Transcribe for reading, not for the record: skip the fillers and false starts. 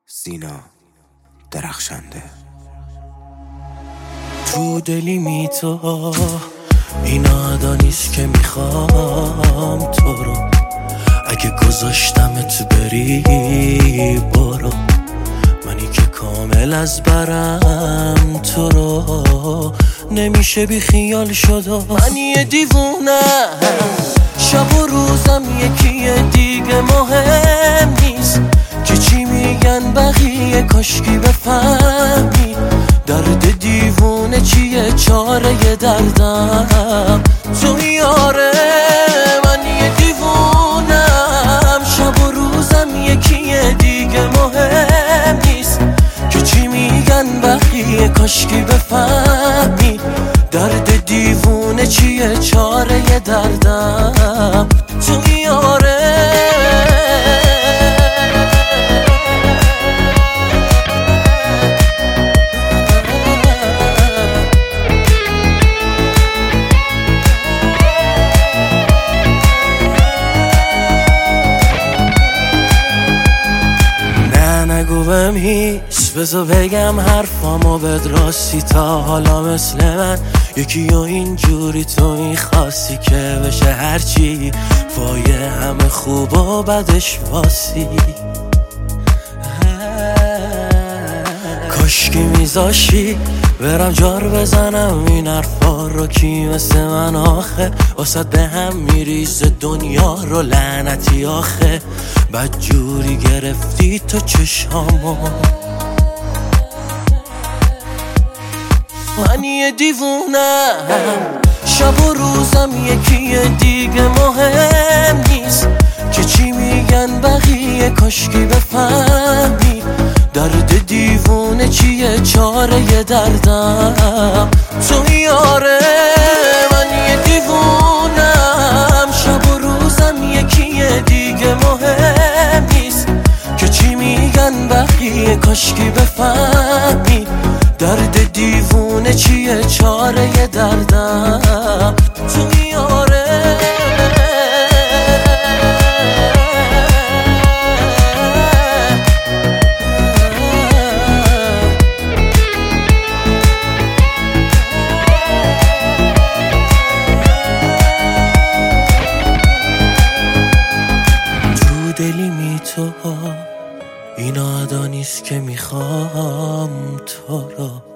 سینا درخشنده. تو دلی می تو این عدا نیست که میخوام تو رو، اگه گذاشتمت بری برو، منی که کامل از برم تو رو نمیشه بی خیال شد و من یه دیوونه شب و روزم یکیه دیگه مهم نیست که چی میگن بقیه، کاشکی بفهمی درد دیوونه چیه، چاره دردم تو یاره. من یه دیوونم شب و روزم یکیه دیگه مهم نیست که چی میگن بقیه، کاشکی بفهمی درد دیوونه چیه، چاره دردم تو یاره. نگو بهم هیچ، بذار بگم حرفامو بد راستی، تا حالا مثل من یکی و اینجوری تو میخواستی که بشه هرچی وای همه خوب و بدش واسی. کاشکی میذاشی برم جار بزنم این حرفا رو، کی مثل من آخه واسد به هم میریزه دنیا رو، لعنتی آخه بدجوری گرفتی تو چشامو. من یه دیوونم شب و روزم یکیه دیگه مهم نیست که چی میگن بقیه، کاشکی بفهمی درد دیوونه چیه، چاره دردم تو یاره. من یه دیوونم شب و روزم یکیه دیگه مهم نیست که چی میگن بقیه، کاشکی بفهمی درد دیوونه چیه، چاره دردم تو یاره. دلی می تو این عدا نیست که میخوام تو رو،